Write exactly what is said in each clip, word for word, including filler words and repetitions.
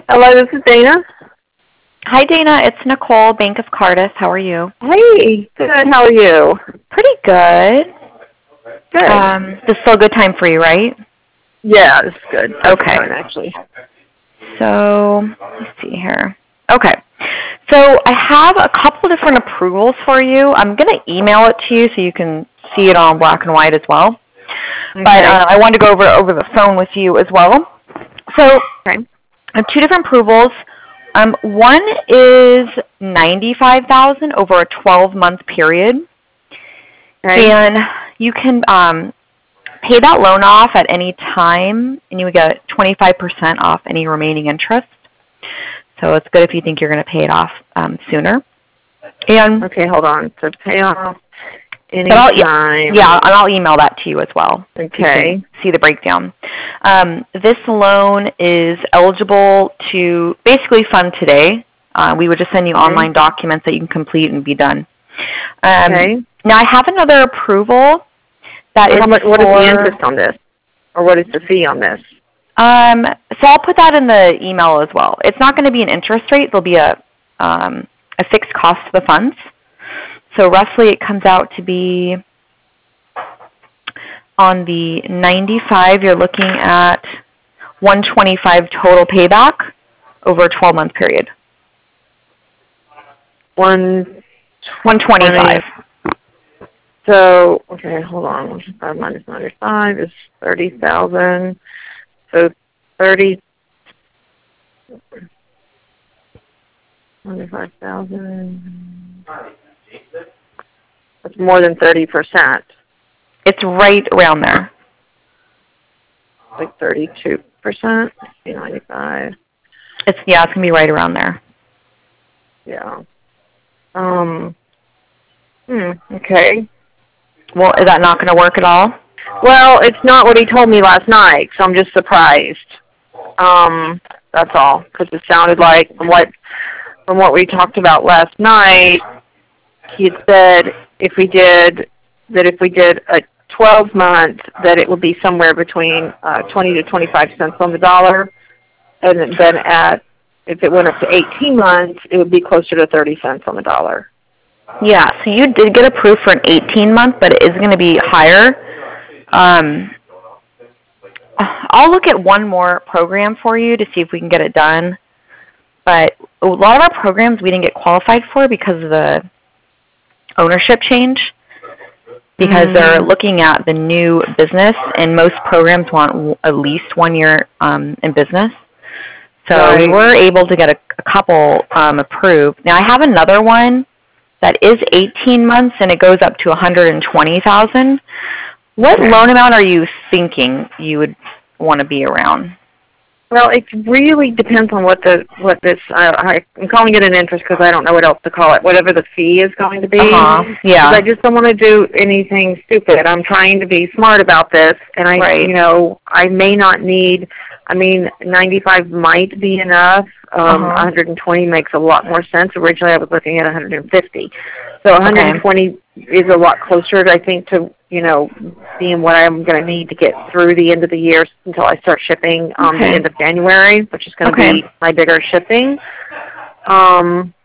Hello, this is Dana. Hi, Dana. It's Nicole, Bank of Cardis. How are you? Hey, good. How are you? Pretty good. Good. Um, this is still a good time for you, right? Yeah, this is good. Perfect Okay. time, actually. So, let's see here. Okay. So, I have a couple different approvals for you. I'm going to email it to you so you can see it on black and white as well. Okay. But uh, I wanted to go over it over the phone with you as well. So, okay. I have two different approvals. Um, one is ninety-five thousand dollars over a twelve-month period. Okay. And you can um, pay that loan off at any time, and you would get twenty-five percent off any remaining interest. So it's good if you think you're going to pay it off um, sooner. And okay, hold on. So pay off any I'll, time. Yeah, and I'll email that to you as well. Okay. So you can see the breakdown. Um, this loan is eligible to basically fund today. Uh, we would just send you okay. online documents that you can complete and be done. Um, okay. Now I have another approval that so is how much, what for, is the interest on this? Or what is the fee on this? Um, so I'll put that in the email as well. It's not going to be an interest rate. There'll be a, um, a fixed cost to the funds. So roughly it comes out to be on the ninety-five, you're looking at one twenty-five total payback over a twelve-month period. One one twenty-five. So, okay, hold on. one twenty-five minus ninety-five is thirty thousand. So thirty, twenty-five thousand. That's more than thirty percent. It's right around there. Like thirty-two percent, ninety-five. It's, yeah, it's going to be right around there. Yeah. Um, hmm, okay. Well, is that not going to work at all? Well, it's not what he told me last night, so I'm just surprised. Um, that's all, because it sounded like from what from what we talked about last night, he had said if we did that if we did a twelve month, that it would be somewhere between uh, twenty to twenty-five cents on the dollar, and then at if it went up to eighteen months, it would be closer to thirty cents on the dollar. Yeah, so you did get approved for an eighteen month, but it is going to be higher. Um, I'll look at one more program for you to see if we can get it done. But a lot of our programs we didn't get qualified for because of the ownership change, because mm. they're looking at the new business, and most programs want at least one year um, in business. So right. we were able to get a, a couple um, approved. Now I have another one that is eighteen months, and it goes up to one hundred twenty thousand dollars. What okay. loan amount are you thinking you would want to be around? Well, it really depends on what the what this. Uh, I'm calling it an interest because I don't know what else to call it. Whatever the fee is going to be. Uh-huh. Yeah. I just don't want to do anything stupid. I'm trying to be smart about this, and I, right. you know, I may not need. I mean, ninety-five might be enough. Um, uh-huh. one hundred twenty makes a lot more sense. Originally, I was looking at one hundred fifty. So one hundred twenty okay. is a lot closer, I think, to, you know, being what I'm going to need to get through the end of the year until I start shipping um, okay. the end of January, which is going to okay. be my bigger shipping. Um,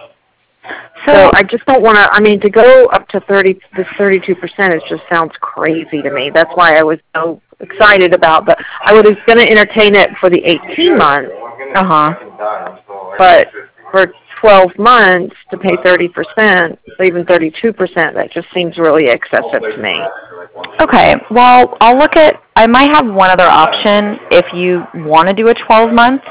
so, so I just don't want to, I mean, to go up to thirty, this thirty-two percent is just sounds crazy to me. That's why I was so excited about, but I was going to entertain it for the eighteen months. Uh-huh. But for twelve months to pay thirty percent, or even thirty-two percent, that just seems really excessive to me. Okay. Well, I'll look at, I might have one other option if you want to do a twelve month.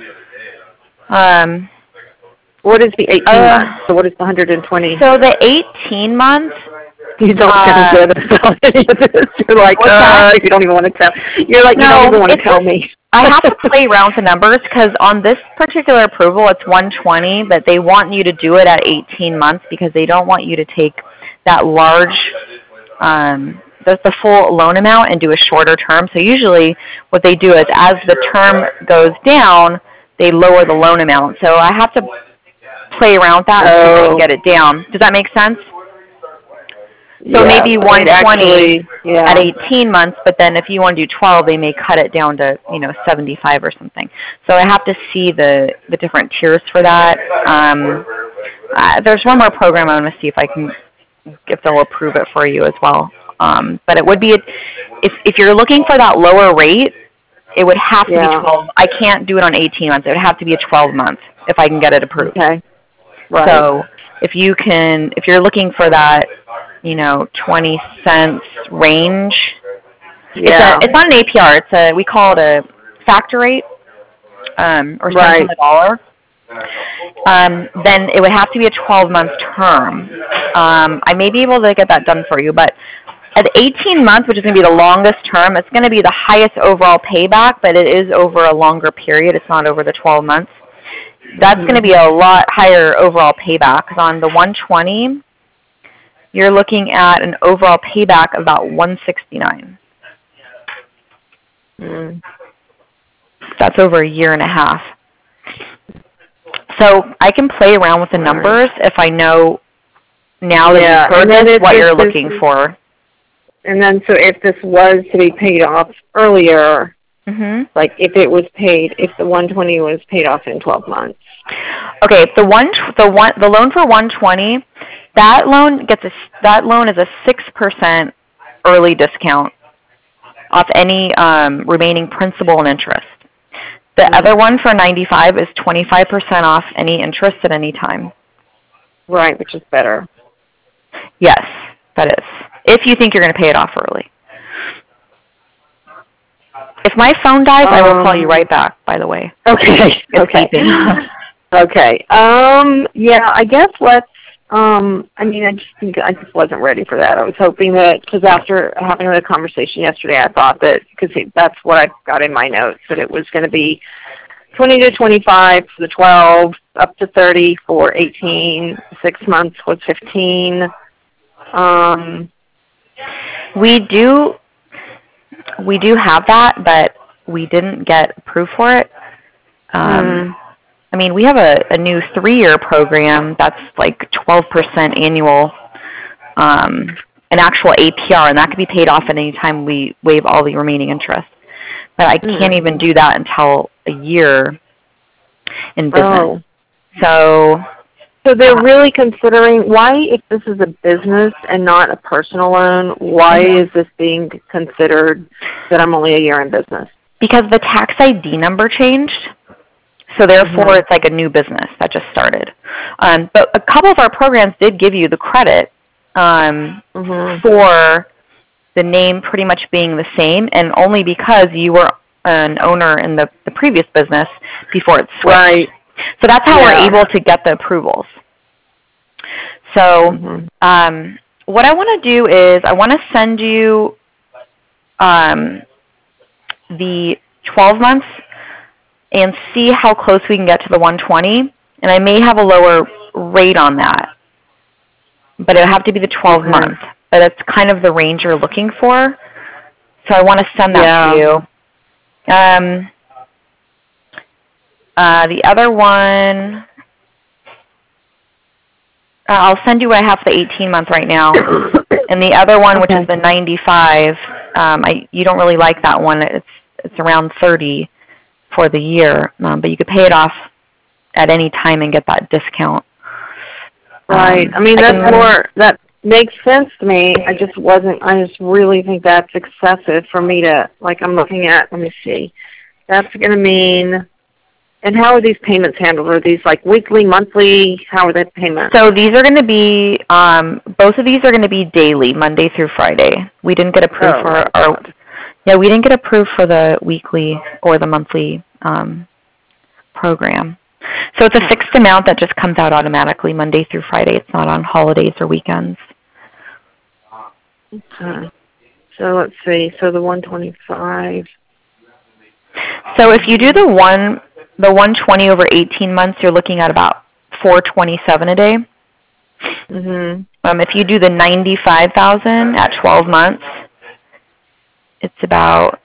Um, what is the eighteen uh, months? So what is the one hundred twenty? So the eighteen months. You don't uh, sound good about any of this. You're like, uh, you don't even want to tell. You're like, no, you don't even want to tell me. I have to play around with the numbers because on this particular approval, it's one twenty, but they want you to do it at eighteen months because they don't want you to take that large, um, the, the full loan amount and do a shorter term. So usually what they do is as the term goes down, they lower the loan amount. So I have to play around with that oh. and get it down. Does that make sense? So yeah, maybe one twenty actually, yeah. at eighteen months, but then if you want to do twelve, they may cut it down to, you know, seventy-five or something. So I have to see the, the different tiers for that. Um, uh, there's one more program I'm going to see if I can, if they'll approve it for you as well. Um, but it would be, if, if you're looking for that lower rate, it would have to yeah. be twelve. I can't do it on eighteen months. It would have to be a twelve month if I can get it approved. Okay. Right. So if you can, if you're looking for that, you know, twenty cents range, yeah. it's, a, it's not an A P R. It's a, we call it a factor rate, um, or cents right. on the dollar. Um, then it would have to be a twelve month term. Um, I may be able to get that done for you, but at eighteen months, which is going to be the longest term, it's going to be the highest overall payback, but it is over a longer period. It's not over the twelve months. That's mm-hmm. going to be a lot higher overall payback, because on the one twenty, you're looking at an overall payback of about one sixty-nine. Mm. That's over a year and a half. So I can play around with the numbers if I know now that yeah. you've heard this what you're this, looking for. And then, so if this was to be paid off earlier, mm-hmm. like if it was paid, if the one twenty was paid off in twelve months. Okay, the one, the one, the loan for one twenty, that loan gets a, that loan is a six percent early discount off any um, remaining principal and interest. The mm-hmm. other one for ninety-five is twenty-five percent off any interest at any time. Right, which is better. Yes, that is. If you think you're going to pay it off early. If my phone dies, um, I will call you right back, by the way. Okay. Okay. okay. Um, yeah, I guess let's, um, I mean, I just think I just wasn't ready for that. I was hoping that, because after having a conversation yesterday, I thought that, because that's what I got in my notes, that it was going to be twenty to twenty-five for the twelve, up to thirty for eighteen, six months was fifteen. Um, we do, we do have that, but we didn't get approved for it. Um, mm. I mean, we have a, a new three-year program that's like twelve percent annual, um, an actual A P R, and that could be paid off at any time we waive all the remaining interest. But I mm. can't even do that until a year in business. Oh. So, so they're really considering, why, if this is a business and not a personal loan, why mm-hmm. is this being considered that I'm only a year in business? Because the tax I D number changed. So therefore, mm-hmm. it's like a new business that just started. Um, but a couple of our programs did give you the credit um, mm-hmm. for the name pretty much being the same, and only because you were an owner in the, the previous business before it switched. Right. So that's how yeah. we're able to get the approvals. So mm-hmm. um, what I want to do is I want to send you um, the twelve months and see how close we can get to the one twenty. And I may have a lower rate on that, but it'll have to be the twelve mm-hmm. month. But it's kind of the range you're looking for. So I want to send that yeah. to you. Um, uh, the other one, uh, I'll send you what I have for the eighteen month right now. And the other one, okay. which is the ninety-five, um, I you don't really like that one. It's it's around thirty for the year, um, but you could pay it off at any time and get that discount. Right. Um, I mean, I that's more, that makes sense to me. I just wasn't, I just really think that's excessive for me to, like I'm looking at, let me see. That's going to mean, and how are these payments handled? Are these like weekly, monthly? How are the payments? So these are going to be, um, both of these are going to be daily, Monday through Friday. We didn't get approved oh, for our, yeah, we didn't get approved for the weekly or the monthly um, program. So it's a fixed amount that just comes out automatically Monday through Friday. It's not on holidays or weekends. Okay. So let's see. So the one twenty-five. So if you do the one, the one twenty over eighteen months, you're looking at about four twenty-seven a day. Mm-hmm. Um, if you do the ninety-five thousand at twelve months, it's about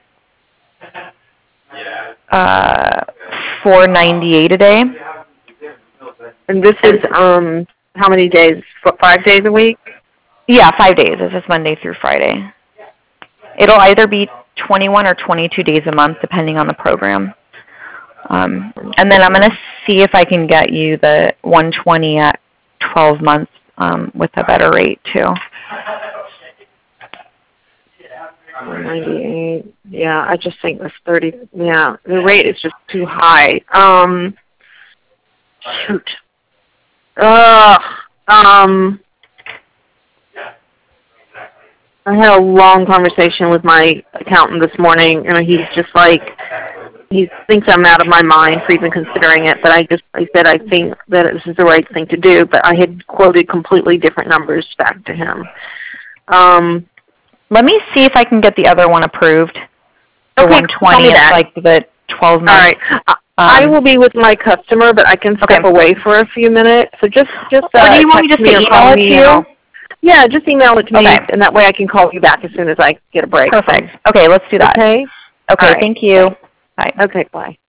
uh, four ninety-eight a day. And this is um how many days? Five days a week? Yeah, five days. This is Monday through Friday. It'll either be twenty-one or twenty-two days a month, depending on the program. Um, and then I'm going to see if I can get you the one twenty at twelve months um, with a better rate, too. one ninety-eight. Yeah, I just think this thirty. Yeah, the rate is just too high. Um, shoot. Ugh. Um, I had a long conversation with my accountant this morning, and he's just like, he thinks I'm out of my mind for even considering it, but I just, I said I think that this is the right thing to do, but I had quoted completely different numbers back to him. Um, Let me see if I can get the other one approved. The okay, one twenty is like the twelve months. All right. Uh, um, I will be with my customer, but I can step okay. away for a few minutes. So just, just uh, or do you want me just to email it to you? Know. Yeah, just email it to okay. me, and that way I can call you back as soon as I get a break. Perfect. Okay, let's do that. Okay. Okay, right. Thank you. Bye. Okay, bye.